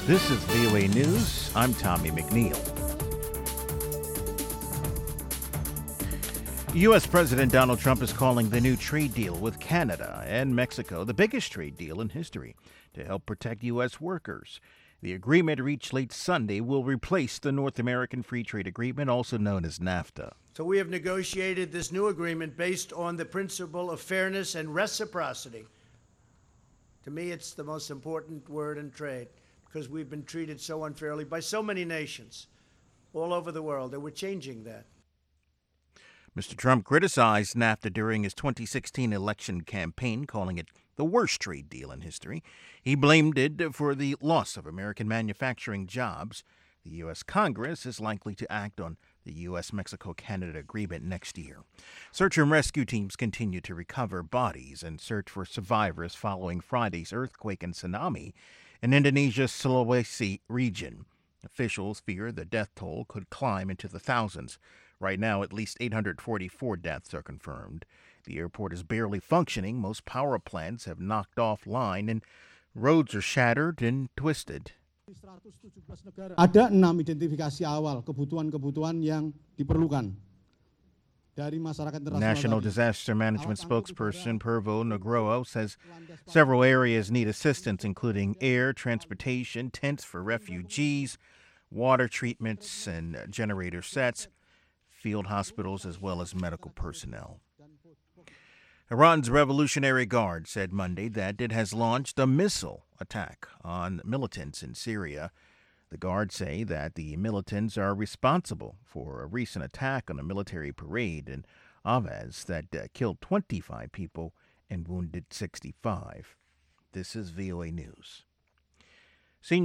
This is VOA News. I'm Tommy McNeil. U.S. President Donald Trump is calling the new trade deal with Canada and Mexico the biggest trade deal in history to help protect U.S. workers. The agreement reached late Sunday will replace the North American Free Trade Agreement, also known as NAFTA. So we have negotiated this new agreement based on the principle of fairness and reciprocity. To me, it's the most important word in trade because we've been treated so unfairly by so many nations all over the world, and we're changing that. Mr. Trump criticized NAFTA during his 2016 election campaign, calling it the worst trade deal in history. He blamed it for the loss of American manufacturing jobs. The U.S. Congress is likely to act on the U.S.-Mexico-Canada agreement next year. Search and rescue teams continue to recover bodies and search for survivors following Friday's earthquake and tsunami in Indonesia's Sulawesi region. Officials fear the death toll could climb into the thousands. Right now, at least 844 deaths are confirmed. The airport is barely functioning. Most power plants have knocked offline, and roads are shattered and twisted. Ada 6 identifikasi awal kebutuhan-kebutuhan yang diperlukan dari masyarakat internasional. National Disaster Management spokesperson Purvo Nugroho says several areas need assistance, including air, transportation, tents for refugees, water treatments and generator sets, field hospitals, as well as medical personnel. Iran's Revolutionary Guard said Monday that it has launched a missile attack on militants in Syria. The Guard say that the militants are responsible for a recent attack on a military parade in Aves that killed 25 people and wounded 65. This is VOA News.